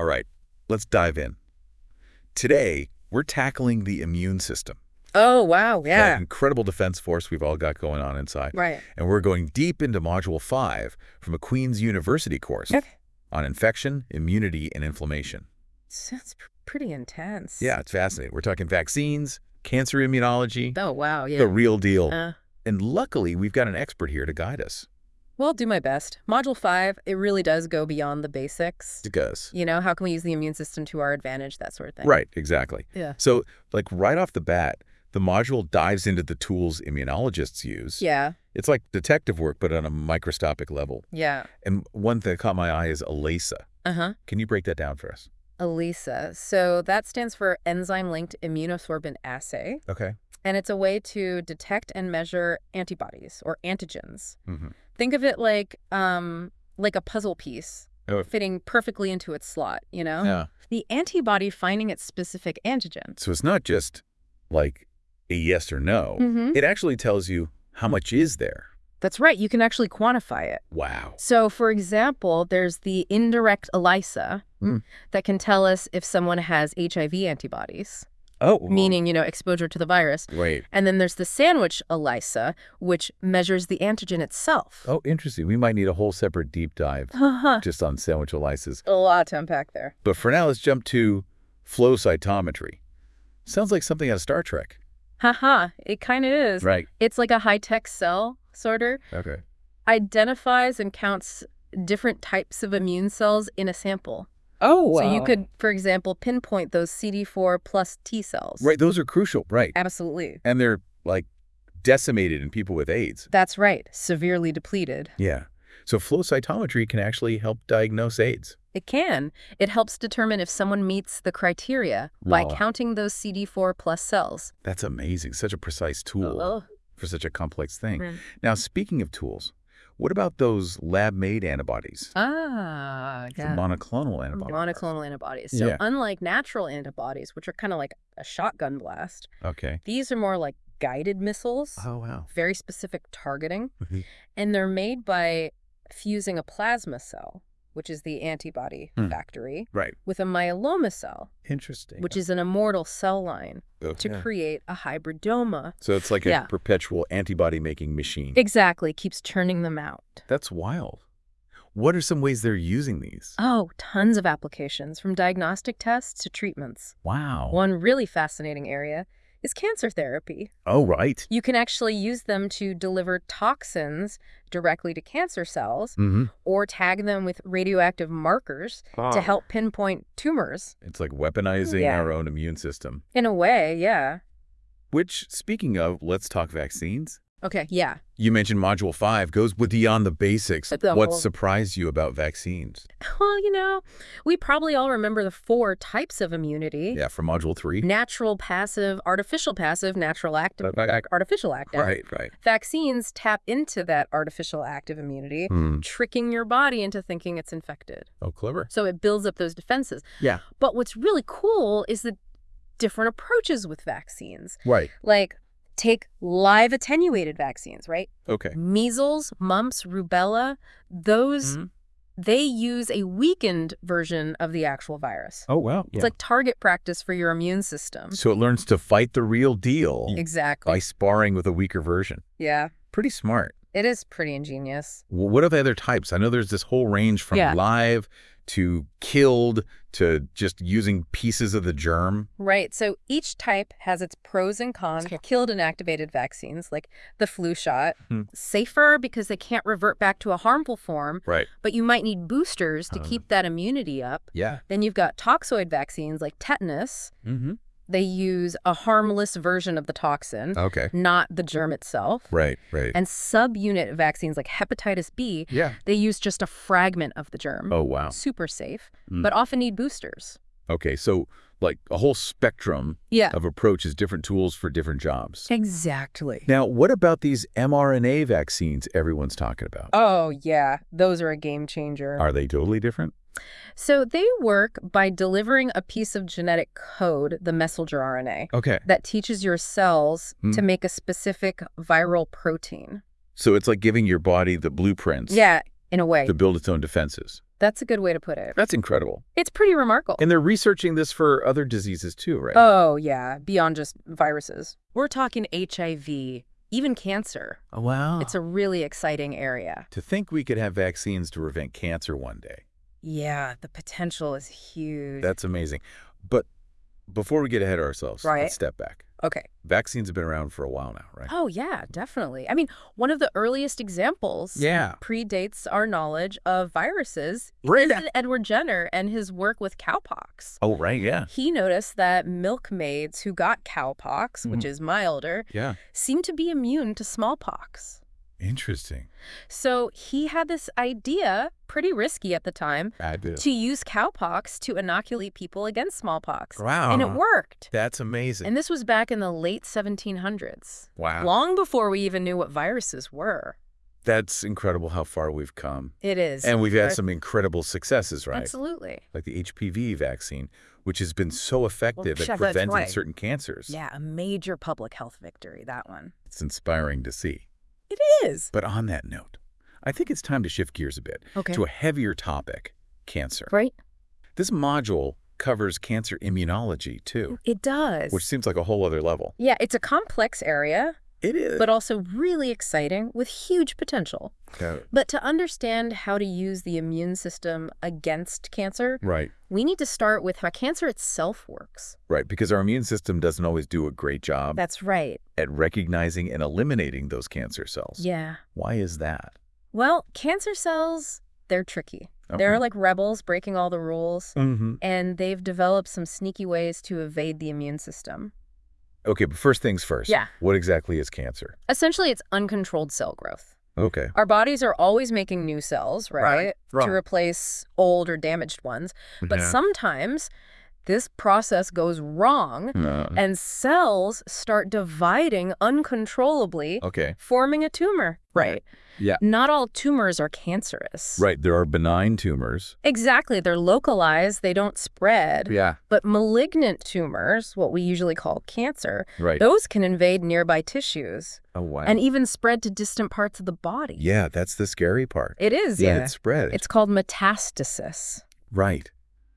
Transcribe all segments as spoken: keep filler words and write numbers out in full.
All right, let's dive in. Today, we're tackling the immune system. Oh, wow, yeah. That incredible defense force we've all got going on inside. Right. And we're going deep into Module five from a Queen's University course Okay. on infection, immunity, and inflammation. Sounds pr- pretty intense. Yeah, it's fascinating. We're talking vaccines, cancer immunology, Oh, wow, yeah. the real deal. Uh, And luckily, we've got an expert here to guide us. well, I'll do my best. Module five, it really does go beyond the basics. Because, You know, how can we use the immune system to our advantage, that sort of thing. right, exactly. Yeah. So, like right off the bat, the module dives into the tools immunologists use. Yeah, It's like detective work, but on a microscopic level. yeah. And one thing that caught my eye is ELISA. Uh-huh. Can you break that down for us? ELISA. So that stands for Enzyme-Linked Immunosorbent Assay. Okay. And it's a way to detect and measure antibodies or antigens. Mm-hmm. Think of it like um, like a puzzle piece Oh, fitting perfectly into its slot, you know? yeah. The antibody finding its specific antigen. So it's not just like a yes or no. Mm-hmm. It actually tells you how much is there. That's right. You can actually quantify it. Wow. So, for example, there's the indirect ELISA Mm. that can tell us if someone has H I V antibodies, Oh. meaning, you know, exposure to the virus. Right. And then there's the sandwich ELISA, which measures the antigen itself. Oh, interesting. We might need a whole separate deep dive Haha. just on sandwich ELISAs. A lot to unpack there. But for now, let's jump to flow cytometry. Sounds like something out of Star Trek. Haha. It kind of is. Right. It's like a high-tech cell sorter. Okay. Identifies and counts different types of immune cells in a sample. Oh, wow. So you could, for example, pinpoint those C D four plus T cells. Right. Those are crucial. Right. Absolutely. And they're like decimated in people with AIDS. That's right. Severely depleted. Yeah. So flow cytometry can actually help diagnose AIDS. It can. It helps determine if someone meets the criteria by Wow. counting those C D four plus cells. That's amazing. Such a precise tool Oh. for such a complex thing. Right. Now, speaking of tools, what about those lab-made antibodies? Ah, The yeah. monoclonal antibodies. Monoclonal antibodies. So Yeah. unlike natural antibodies, which are kind of like a shotgun blast, Okay. these are more like guided missiles, Oh, wow. very specific targeting, Mhm. and they're made by fusing a plasma cell, which is the antibody Hmm. factory, Right. with a myeloma cell, Interesting. which is an immortal cell line, to Okay. create a hybridoma. So it's like a Yeah. perpetual antibody-making machine. Exactly, keeps churning them out. That's wild. What are some ways they're using these? Oh, tons of applications, from diagnostic tests to treatments. Wow. One really fascinating area is cancer therapy. Oh, right. You can actually use them to deliver toxins directly to cancer cells Mm-hmm. or tag them with radioactive markers to help pinpoint tumors. It's like weaponizing Yeah. our own immune system. In a way, yeah. Which, speaking of, let's talk vaccines. Okay, yeah. You mentioned Module five goes beyond the basics. The What whole- surprised you about vaccines? Well, you know, we probably all remember the four types of immunity. Yeah, from Module three. Natural passive, artificial passive, natural active, artificial active. Right, right. Vaccines tap into that artificial active immunity, Hmm. tricking your body into thinking it's infected. Oh, clever. So it builds up those defenses. Yeah. But what's really cool is the different approaches with vaccines. Right. Like, take live attenuated vaccines, right? Okay. Measles, mumps, rubella, those, Mhm. they use a weakened version of the actual virus. Oh, wow. It's like target practice for your immune system. So it learns to fight the real deal Exactly. by sparring with a weaker version. Yeah, Pretty smart. it is pretty ingenious. Well, what are the other types? I know there's this whole range from Yeah. live to killed to just using pieces of the germ. Right, so each type has its pros and cons. Killed inactivated vaccines, like the flu shot, Hmm. safer because they can't revert back to a harmful form, Right. but you might need boosters to Uh. keep that immunity up. Yeah. Then you've got toxoid vaccines like tetanus. Mm-hmm. They use a harmless version of the toxin, Okay. not the germ itself. Right, right. And subunit vaccines like hepatitis B, yeah. they use just a fragment of the germ. Oh, wow. Super safe, Mm. but often need boosters. Okay, so like a whole spectrum Yeah. of approaches, different tools for different jobs. Exactly. Now, what about these mRNA vaccines everyone's talking about? Oh, yeah. Those are a game changer. Are they totally different? So they work by delivering a piece of genetic code, the messenger R N A, Okay. that teaches your cells Hmm. to make a specific viral protein. So it's like giving your body the blueprints Yeah, in a way. to build its own defenses. That's a good way to put it. That's incredible. It's pretty remarkable. And they're researching this for other diseases too, right? Oh, yeah, beyond just viruses. We're talking H I V, even cancer. Oh, wow. It's a really exciting area. To think we could have vaccines to prevent cancer one day. Yeah, the potential is huge. That's amazing. But before we get ahead of ourselves, Right. let's step back. Okay. Vaccines have been around for a while now, right? Oh, yeah, definitely. I mean, one of the earliest examples Yeah. predates our knowledge of viruses. Right. Is Edward Jenner and his work with cowpox. Oh, right, yeah. He noticed that milkmaids who got cowpox, which Mhm. is milder, Yeah. seemed to be immune to smallpox. Interesting. So he had this idea, pretty risky at the time, Bad deal. to use cowpox to inoculate people against smallpox. Wow. And it worked. That's amazing. And this was back in the late seventeen hundreds. Wow. Long before we even knew what viruses were. That's incredible how far we've come. It is. And we've had Right? some incredible successes, right? Absolutely. Like the H P V vaccine, which has been so effective Well, at that's preventing right. certain cancers. Yeah, a major public health victory, that one. It's inspiring to see. It is. But on that note, I think it's time to shift gears a bit Okay. to a heavier topic, cancer. Right? This module covers cancer immunology, too, It does. which seems like a whole other level. Yeah, it's a complex area, It is. but also really exciting with huge potential. Yeah. But to understand how to use the immune system against cancer, Right, we need to start with how cancer itself works. right, because our immune system doesn't always do a great job That's right. at recognizing and eliminating those cancer cells. Yeah. Why is that? Well, cancer cells, they're tricky. Okay. They're like rebels breaking all the rules, Mm-hmm. and they've developed some sneaky ways to evade the immune system. Okay, but first things first. Yeah. What exactly is cancer? Essentially, it's uncontrolled cell growth. Okay. Our bodies are always making new cells, right? Right, right. To replace old or damaged ones. But Yeah. sometimes this process goes wrong Uh, and cells start dividing uncontrollably, okay. forming a tumor. Right. Yeah. Not all tumors are cancerous. Right, there are benign tumors. Exactly. They're localized. They don't spread. Yeah. But malignant tumors, what we usually call cancer, Right. those can invade nearby tissues Oh, wow. and even spread to distant parts of the body. Yeah, that's the scary part. It is, That yeah. it spread. It's called metastasis. Right.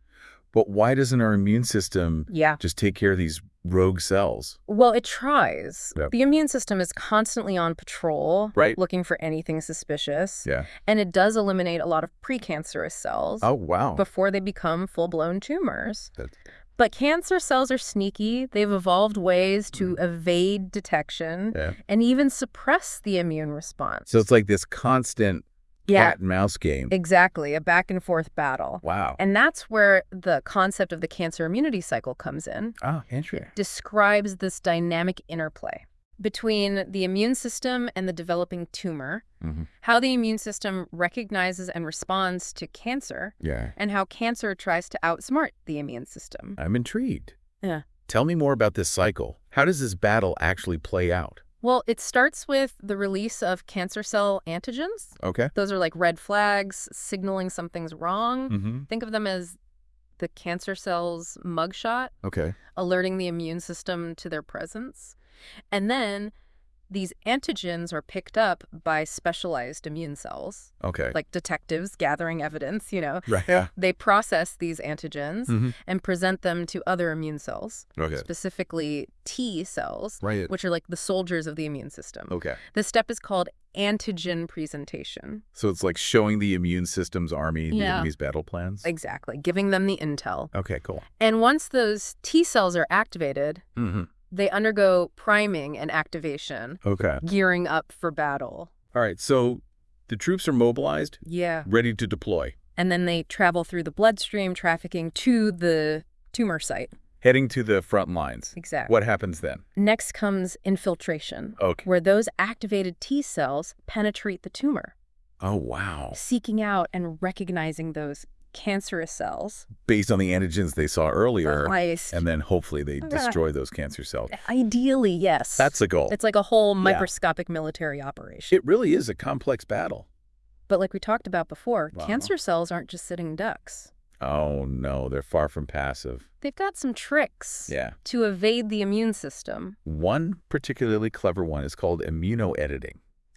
But why doesn't our immune system Yeah. just take care of these rogue cells? Well, it tries. Yep. The immune system is constantly on patrol, Right. looking for anything suspicious. Yeah. And it does eliminate a lot of precancerous cells Oh, wow. before they become full-blown tumors. That's- But cancer cells are sneaky. They've evolved ways to evade detection yeah. and even suppress the immune response. So it's like this constant yeah, cat and mouse game. exactly, a back and forth battle. Wow. And that's where the concept of the cancer immunity cycle comes in. Oh, interesting. Describes this dynamic interplay between the immune system and the developing tumor, Mm-hmm. how the immune system recognizes and responds to cancer, Yeah. and how cancer tries to outsmart the immune system. I'm intrigued. Yeah. Tell me more about this cycle. How does this battle actually play out? Well, it starts with the release of cancer cell antigens. Okay. Those are like red flags signaling something's wrong. Mm-hmm. Think of them as the cancer cell's mugshot, Okay. alerting the immune system to their presence. And then these antigens are picked up by specialized immune cells, Okay. like detectives gathering evidence, you know. Right. Yeah. They process these antigens Mm-hmm. and present them to other immune cells, Okay. specifically T cells, Right. which are like the soldiers of the immune system. Okay. This step is called antigen presentation. So it's like showing the immune system's army the Yeah. enemy's battle plans? Exactly, giving them the intel. Okay, cool. And once those T cells are activated, Mm-hmm. they undergo priming and activation, Okay. gearing up for battle. All right, so the troops are mobilized, Yeah. ready to deploy, And then they travel through the bloodstream, trafficking to the tumor site. heading to the front lines. Exactly. What happens then? Next comes infiltration, Okay. where those activated T cells penetrate the tumor, Oh, wow. seeking out and recognizing those cancerous cells. Based on the antigens they saw earlier, Twice. and then hopefully they Ah. destroy those cancer cells. Ideally, yes. That's the goal. It's like a whole Yeah. microscopic military operation. It really is a complex battle. But like we talked about before, Wow. cancer cells aren't just sitting ducks. Oh, no, they're far from passive. They've got some tricks Yeah. to evade the immune system. One particularly clever one is called immunoediting.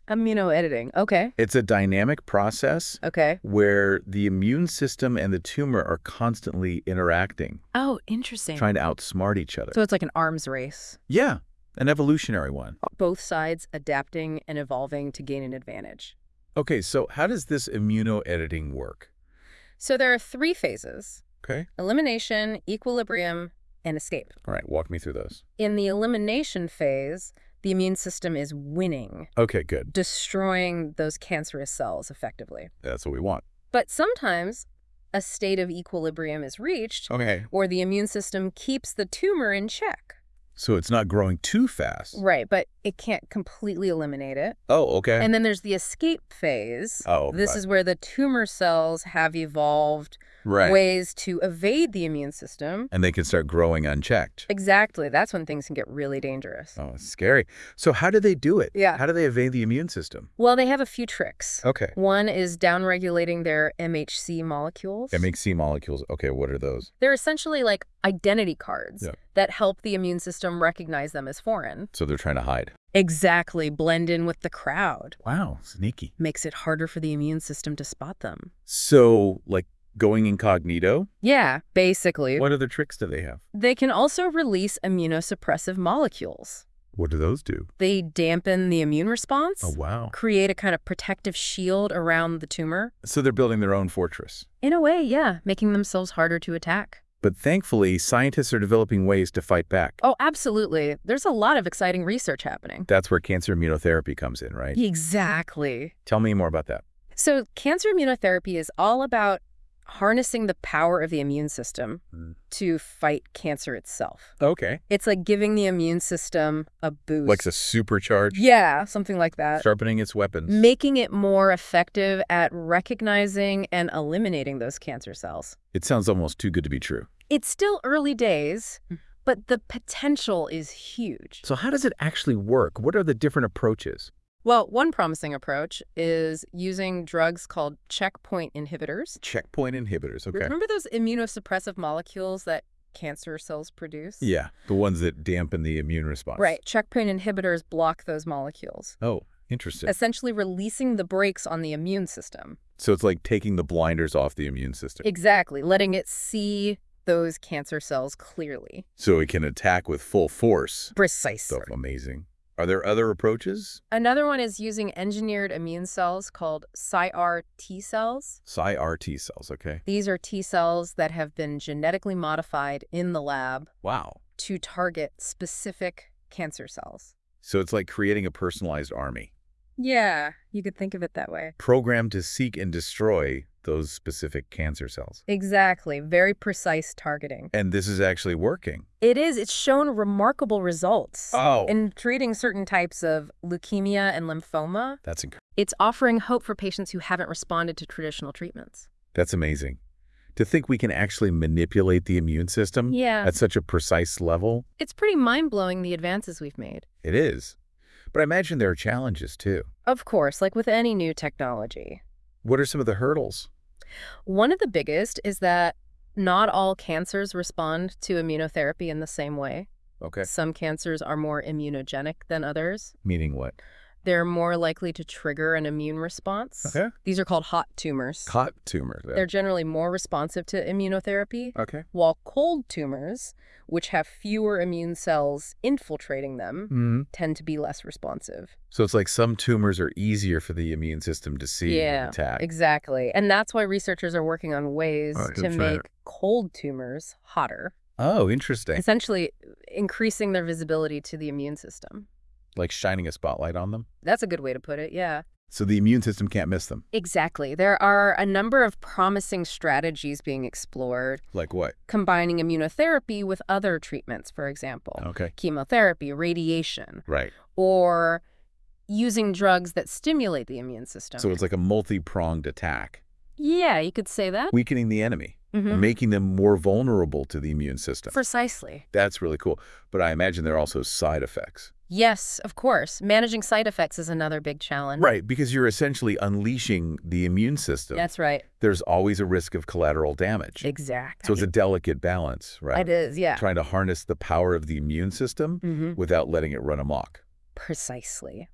Immunoediting. Okay. It's a dynamic process Okay. where the immune system and the tumor are constantly interacting, Oh, interesting. trying to outsmart each other. So it's like an arms race. Yeah, an evolutionary one. Both sides adapting and evolving to gain an advantage. Okay, so how does this immunoediting work? So there are three phases: Okay. elimination, equilibrium, and escape. All right, walk me through those. In the elimination phase, the immune system is winning, Okay, good. destroying those cancerous cells effectively. That's what we want. But sometimes a state of equilibrium is reached, Okay. or the immune system keeps the tumor in check. So it's not growing too fast. Right, but it can't completely eliminate it. Oh, okay. And then there's the escape phase. Oh, This right. is where the tumor cells have evolved Right. ways to evade the immune system. And they can start growing unchecked. Exactly. That's when things can get really dangerous. Oh, it's scary. So how do they do it? Yeah. How do they evade the immune system? Well, they have a few tricks. Okay. One is downregulating their M H C molecules. M H C molecules. Okay, what are those? They're essentially like identity cards Yeah. that help the immune system recognize them as foreign. So they're trying to hide. Exactly. Blend in with the crowd. Wow, sneaky. Makes it harder for the immune system to spot them. So, like going incognito? Yeah, basically. What other tricks do they have? They can also release immunosuppressive molecules. What do those do? They dampen the immune response, Oh, wow. create a kind of protective shield around the tumor. So they're building their own fortress. In a way, yeah, making themselves harder to attack. But thankfully, scientists are developing ways to fight back. Oh, absolutely. There's a lot of exciting research happening. That's where cancer immunotherapy comes in, right? Exactly. Tell me more about that. So cancer immunotherapy is all about harnessing the power of the immune system Mm. to fight cancer itself. Okay. It's like giving the immune system a boost. Like a supercharge? Yeah, something like that. Sharpening its weapons. Making it more effective at recognizing and eliminating those cancer cells. It sounds almost too good to be true. It's still early days, but the potential is huge. So how does it actually work? What are the different approaches? Well, one promising approach is using drugs called checkpoint inhibitors. Checkpoint inhibitors, okay. Remember those immunosuppressive molecules that cancer cells produce? Yeah, the ones that dampen the immune response. Right. Checkpoint inhibitors block those molecules, Oh, interesting. essentially releasing the brakes on the immune system. So it's like taking the blinders off the immune system. Exactly, letting it see those cancer cells clearly. So it can attack with full force. Precisely. So amazing. Are there other approaches? Another one is using engineered immune cells called C I R T cells. C I R T cells, okay. These are T cells that have been genetically modified in the lab Wow. to target specific cancer cells. So it's like creating a personalized army, Yeah, you could think of it that way. programmed to seek and destroy those specific cancer cells. Exactly. Very precise targeting. And this is actually working. It is. It's shown remarkable results Oh. in treating certain types of leukemia and lymphoma. That's inc- It's offering hope for patients who haven't responded to traditional treatments. That's amazing. To think we can actually manipulate the immune system Yeah. at such a precise level, It's pretty mind-blowing, the advances we've made. it is. But I imagine there are challenges too. Of course, like with any new technology. What are some of the hurdles? One of the biggest is that not all cancers respond to immunotherapy in the same way. Okay. Some cancers are more immunogenic than others. Meaning what? They're more likely to trigger an immune response. Okay. These are called hot tumors. Hot tumor. They're generally more responsive to immunotherapy, Okay. while cold tumors, which have fewer immune cells infiltrating them, Mm-hmm. tend to be less responsive. So it's like some tumors are easier for the immune system to see Yeah, and attack. exactly. And that's why researchers are working on ways Oh, to that's make right. cold tumors hotter, Oh, interesting. essentially increasing their visibility to the immune system. Like shining a spotlight on them. That's a good way to put it, yeah. So the immune system can't miss them. Exactly. There are a number of promising strategies being explored, Like what? combining immunotherapy with other treatments, for example, Okay. chemotherapy, radiation, Right. or using drugs that stimulate the immune system. So it's like a multi-pronged attack, Yeah, you could say that. weakening the enemy, Mhm. making them more vulnerable to the immune system. Precisely. That's really cool. But I imagine there are also side effects. Yes, of course. Managing side effects is another big challenge. Right, because you're essentially unleashing the immune system. That's right. There's always a risk of collateral damage. Exactly. So it's a delicate balance, right? It is, yeah. Trying to harness the power of the immune system Mhm. without letting it run amok. Precisely.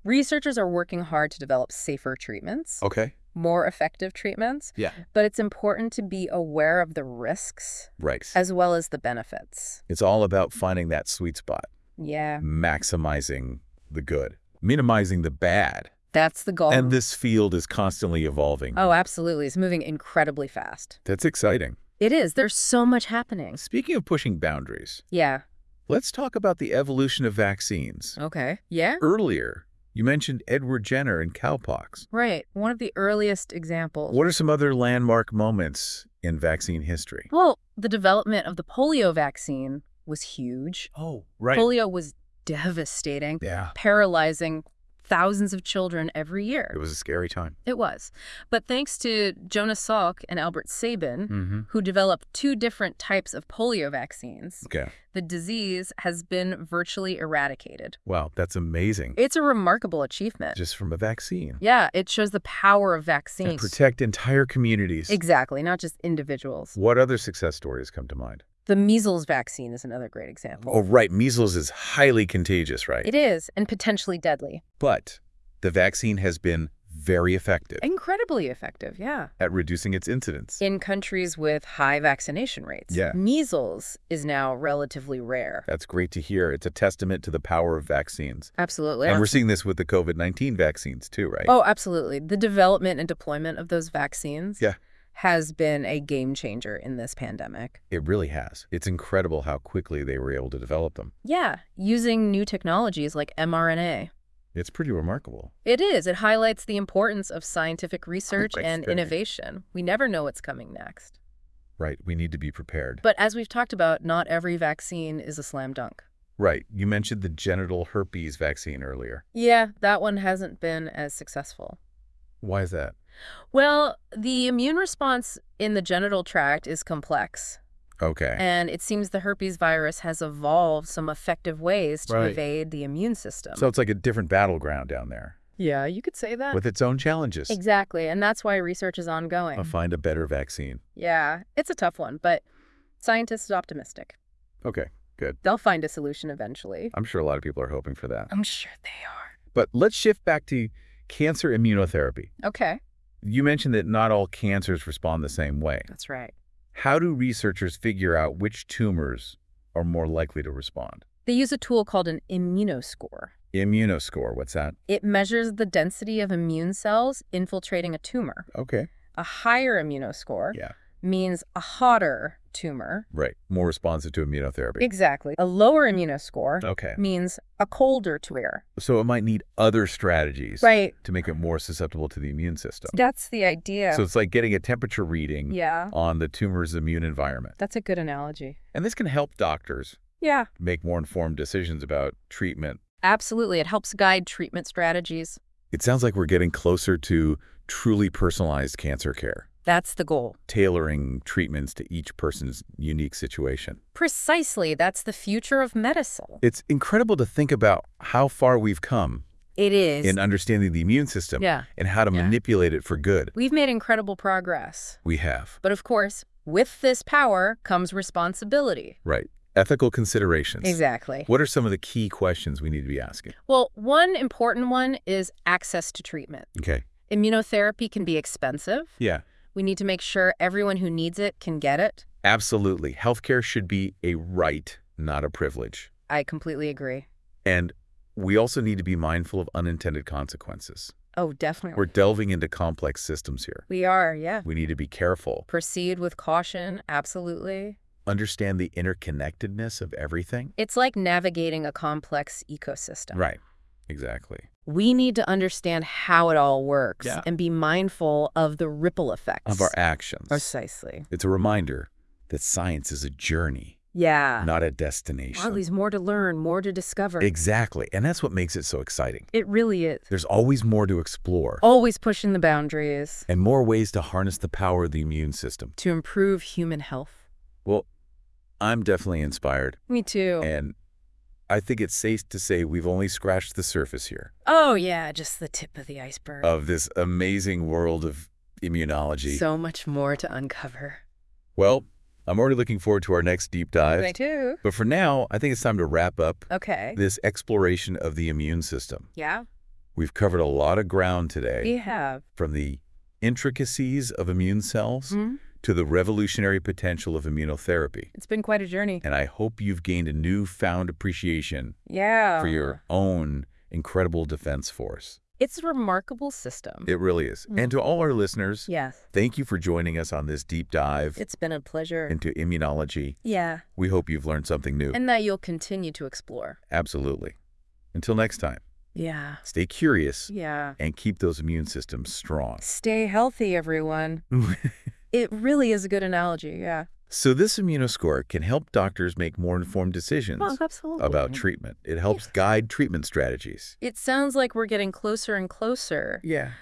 Researchers are working hard to develop safer treatments, Okay. more effective treatments, Yeah. but it's important to be aware of the risks Right. as well as the benefits. It's all about finding that sweet spot, Yeah, maximizing the good, minimizing the bad. that's the goal. And this field is constantly evolving. Oh, absolutely. It's moving incredibly fast. That's exciting. It is. There's so much happening. Speaking of pushing boundaries, Yeah. let's talk about the evolution of vaccines. Okay. Yeah? Earlier, you mentioned Edward Jenner and cowpox. Right. One of the earliest examples. What are some other landmark moments in vaccine history? Well, the development of the polio vaccine was huge. Oh, right. Polio was devastating, Yeah, paralyzing thousands of children every year. it was a scary time. It was. But thanks to Jonas Salk and Albert Sabin, Mm-hmm. who developed two different types of polio vaccines, Okay. the disease has been virtually eradicated. Wow, that's amazing. It's a remarkable achievement. Just from a vaccine. Yeah, it shows the power of And vaccines. protect entire communities. Exactly, not just individuals. What other success stories come to mind? The measles vaccine is another great example. Oh, right. Measles is highly contagious, right? It is, and potentially deadly. But the vaccine has been very effective Incredibly effective, yeah. at reducing its incidence. In countries with high vaccination rates. Yeah. Measles is now relatively rare. That's great to hear. It's a testament to the power of vaccines. Absolutely. And we're seeing this with the COVID nineteen vaccines too, right? Oh, absolutely. The development and deployment of those vaccines Yeah. has been a game changer in this pandemic. It really has. It's incredible how quickly they were able to develop them. Yeah, using new technologies like m R N A. It's pretty remarkable. It is. It highlights the importance of scientific research Right, and right. innovation. We never know what's coming next. Right. We need to be prepared. But as we've talked about, not every vaccine is a slam dunk. Right. You mentioned the genital herpes vaccine earlier. Yeah, that one hasn't been as successful. Why is that? Well, the immune response in the genital tract is complex, Okay. and it seems the herpes virus has evolved some effective ways to Right. evade the immune system. So it's like a different battleground down there yeah, you could say that. with its own challenges. Exactly, and that's why research is ongoing. I'll find a better vaccine. Yeah, it's a tough one, but scientists are optimistic. Okay, good. They'll find a solution eventually. I'm sure a lot of people are hoping for that. I'm sure they are. But let's shift back to cancer immunotherapy. Okay, You mentioned that not all cancers respond the same way. that's right. How do researchers figure out which tumors are more likely to respond? They use a tool called an immunoscore. Immunoscore, what's that? It measures the density of immune cells infiltrating a tumor. Okay. A higher immunoscore Yeah. means a hotter tumor. Right. More responsive to immunotherapy. Exactly. A lower immunoscore Okay. means a colder tumor. So it might need other strategies Right. to make it more susceptible to the immune system. That's the idea. So it's like getting a temperature reading yeah, on the tumor's immune environment. that's a good analogy. And this can help doctors Yeah. make more informed decisions about treatment. Absolutely. It helps guide treatment strategies. It sounds like we're getting closer to truly personalized cancer care, That's the goal. tailoring treatments to each person's unique situation. Precisely. That's the future of medicine. It's incredible to think about how far we've come It is. in understanding the immune system Yeah. and how to Yeah. manipulate it for good. We've made incredible progress. We have. But of course, with this power comes responsibility. Right. Ethical considerations. Exactly. What are some of the key questions we need to be asking? Well, one important one is access to treatment. Okay. Immunotherapy can be expensive. Yeah. We need to make sure everyone who needs it can get it. Absolutely. Healthcare should be a right, not a privilege. I completely agree. And we also need to be mindful of unintended consequences. Oh, definitely. We're delving into complex systems here. We are, yeah. We need to be careful, Proceed with caution, absolutely. understand the interconnectedness of everything. It's like navigating a complex ecosystem. Right. Exactly. We need to understand how it all works Yeah. and be mindful of the ripple effects. Of our actions. Precisely. It's a reminder that science is a journey, Yeah. not a destination. Wow, there's more to learn, more to discover. Exactly. And that's what makes it so exciting. It really is. There's always more to explore Always pushing the boundaries and more ways to harness the power of the immune system. to improve human health. Well, I'm definitely inspired, Me too. and I think it's safe to say we've only scratched the surface here Oh, yeah, just the tip of the iceberg. of this amazing world of immunology. So much more to uncover. Well, I'm already looking forward to our next deep dive. Me too. But for now, I think it's time to wrap up Okay. this exploration of the immune system. Yeah? We've covered a lot of ground today, We have. from the intricacies of immune cells Mhm. to the revolutionary potential of immunotherapy. It's been quite a journey. And I hope you've gained a newfound appreciation Yeah. for your own incredible defense force. It's a remarkable system. It really is. And to all our listeners, Yes. thank you for joining us on this deep dive It's been a pleasure. into immunology. Yeah. We hope you've learned something new. And that you'll continue to explore. Absolutely. Until next time, Yeah. stay curious Yeah. and keep those immune systems strong. Stay healthy, everyone. It really is a good analogy. Yeah. So this immunoscore can help doctors make more informed decisions Oh, absolutely. about treatment. It helps guide treatment strategies. It sounds like we're getting closer and closer Yeah.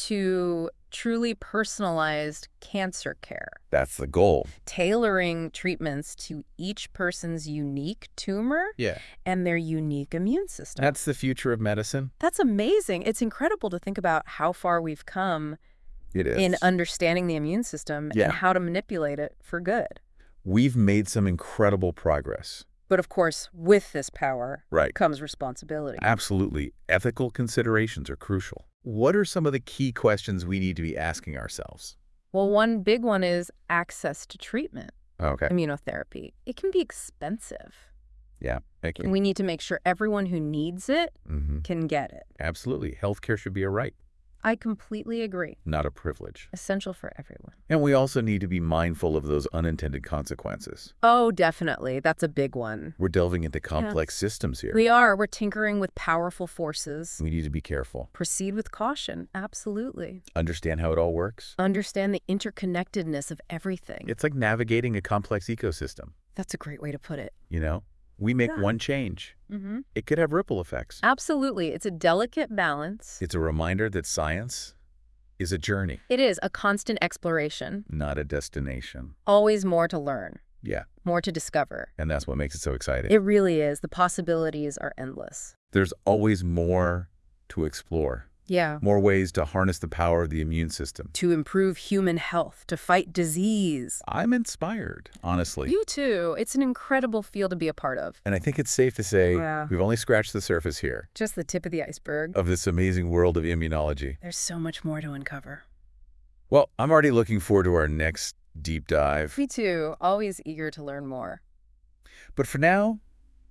to truly personalized cancer care, That's the goal. tailoring treatments to each person's unique tumor Yeah. and their unique immune system. That's the future of medicine. That's amazing. It's incredible to think about how far we've come It is. in understanding the immune system Yeah. and how to manipulate it for good. We've made some incredible progress. But of course, with this power Right. comes responsibility. Absolutely. Ethical considerations are crucial. What are some of the key questions we need to be asking ourselves? Well, one big one is access to treatment, Okay. immunotherapy. It can be expensive. Yeah. Thank And you. we need to make sure everyone who needs it Mm-hmm. can get it. Absolutely. Healthcare should be a right, I completely agree. not a privilege. Essential for everyone. And we also need to be mindful of those unintended consequences. Oh, definitely. That's a big one. We're delving into complex systems here. We are. We're tinkering with powerful forces. We need to be careful. Proceed with caution. Absolutely. Understand how it all works. Understand the interconnectedness of everything. It's like navigating a complex ecosystem. That's a great way to put it. You know, we make Yeah. one change. Mm-hmm. It could have ripple effects. Absolutely. It's a delicate balance. It's a reminder that science is a journey, It is a constant exploration. not a destination. Always more to learn, Yeah, more to discover. and that's what makes it so exciting. It really is. The possibilities are endless. There's always more to explore, Yeah. more ways to harness the power of the immune system. To improve human health, to fight disease. I'm inspired, honestly. You too. It's an incredible field to be a part of. And I think it's safe to say Yeah. we've only scratched the surface here Just the tip of the iceberg. of this amazing world of immunology. There's so much more to uncover. Well, I'm already looking forward to our next deep dive. Me too. Always eager to learn more. But for now,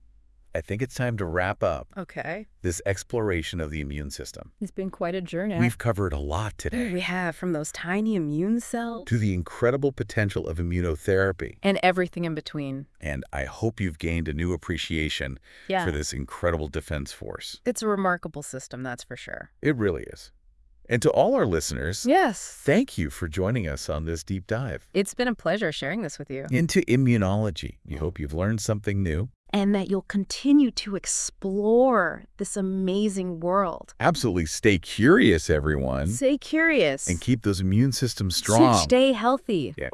I think it's time to wrap up Okay. this exploration of the immune system. It's been quite a journey. We've covered a lot We today, have from those tiny immune cells to the incredible potential of immunotherapy. and everything in between. And I hope you've gained a new appreciation Yeah. for this incredible defense force. It's a remarkable system, that's for sure. It really is. And to all our listeners, Yes. thank you for joining us on this deep dive It's been a pleasure sharing this with you. into immunology. We hope you've learned something new. And that you'll continue to explore this amazing world. Absolutely stay curious, everyone, Stay curious. and keep those immune systems strong. Stay healthy. Yeah.